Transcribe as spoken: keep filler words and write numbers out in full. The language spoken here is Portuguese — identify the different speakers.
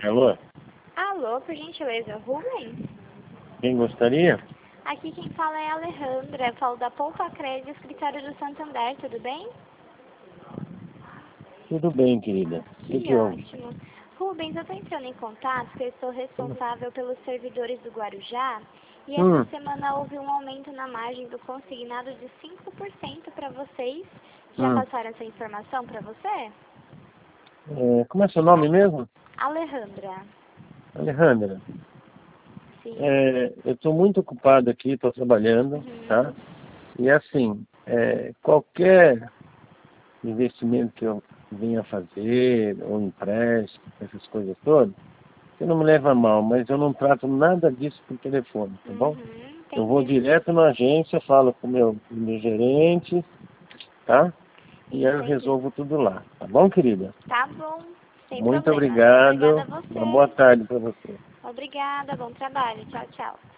Speaker 1: Alô?
Speaker 2: Alô, por gentileza, Rubens?
Speaker 1: Quem gostaria?
Speaker 2: Aqui quem fala é a Alejandra, eu falo da Poupa Crédito, escritório do Santander, tudo bem?
Speaker 1: Tudo bem, querida. O que,
Speaker 2: Que
Speaker 1: que houve?
Speaker 2: ótimo. Rubens, eu estou entrando em contato porque eu sou responsável pelos servidores do Guarujá e essa
Speaker 1: Hum,
Speaker 2: semana houve um aumento na margem do consignado de cinco por cento para vocês. Já
Speaker 1: hum.
Speaker 2: passaram essa informação para você?
Speaker 1: É, como é seu nome mesmo?
Speaker 2: Alejandra.
Speaker 1: Alejandra.
Speaker 2: Sim.
Speaker 1: É, eu estou muito ocupado aqui, estou trabalhando, tá?
Speaker 2: Uhum.
Speaker 1: E assim, é, qualquer investimento que eu venha fazer, ou empréstimo, essas coisas todas, você não me leva a mal, mas eu não trato nada disso por telefone, tá bom?
Speaker 2: Uhum.
Speaker 1: Eu vou
Speaker 2: Entendi.
Speaker 1: direto na agência, falo com o meu, com o meu gerente, tá? E eu
Speaker 2: Entendi.
Speaker 1: resolvo tudo lá, tá bom, querida?
Speaker 2: Tá bom, sem
Speaker 1: Muito
Speaker 2: problema. Obrigada
Speaker 1: obrigado.
Speaker 2: a
Speaker 1: Uma boa
Speaker 2: você.
Speaker 1: tarde para você.
Speaker 2: Obrigada, bom trabalho. Tchau, tchau.